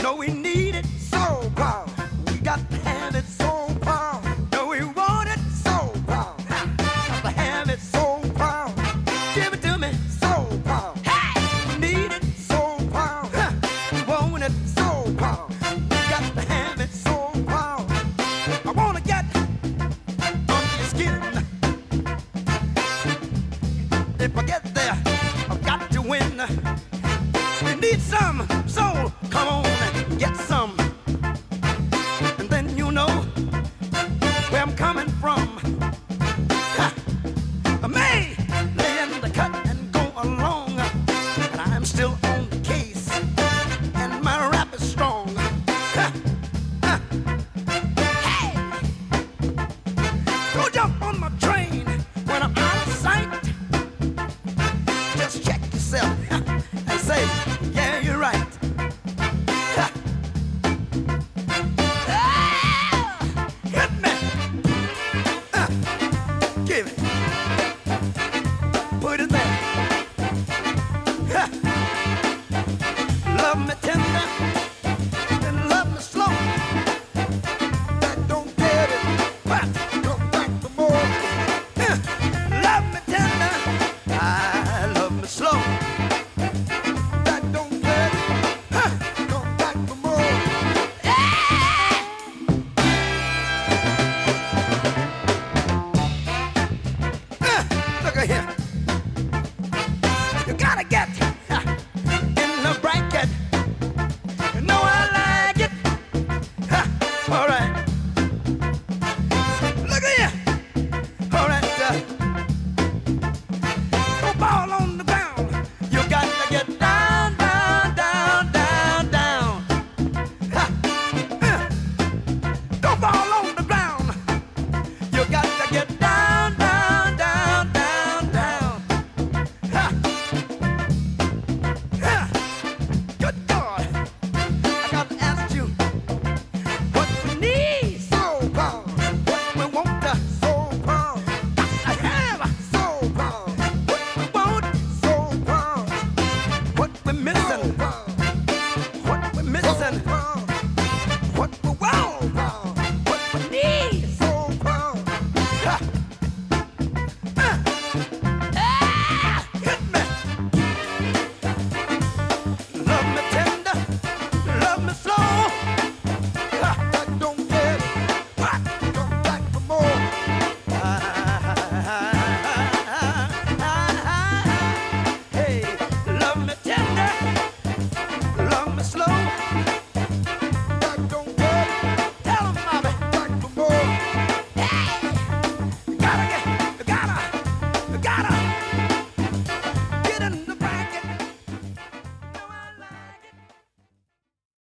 know we need it so proud. We got to have it so proud. Know we want it so proud. Got to have it so proud. Give it to me so proud. Hey! We need it so proud. We want it so proud. We got to have it so proud. I wanna get under your skin. If I get there, I've got to win. We need some soul. Come on and get some. And then you know where I'm coming from. Ha! I may lay in the cut and go along, and I'm still on the case, and my rap is strong. Ha! Ha! Hey! Go jump on my train when I'm out of sight. Just check yourself and say, yeah, you're right. Ha! Ah! Hit me. Give it. Put it there. Ha! Love me tender.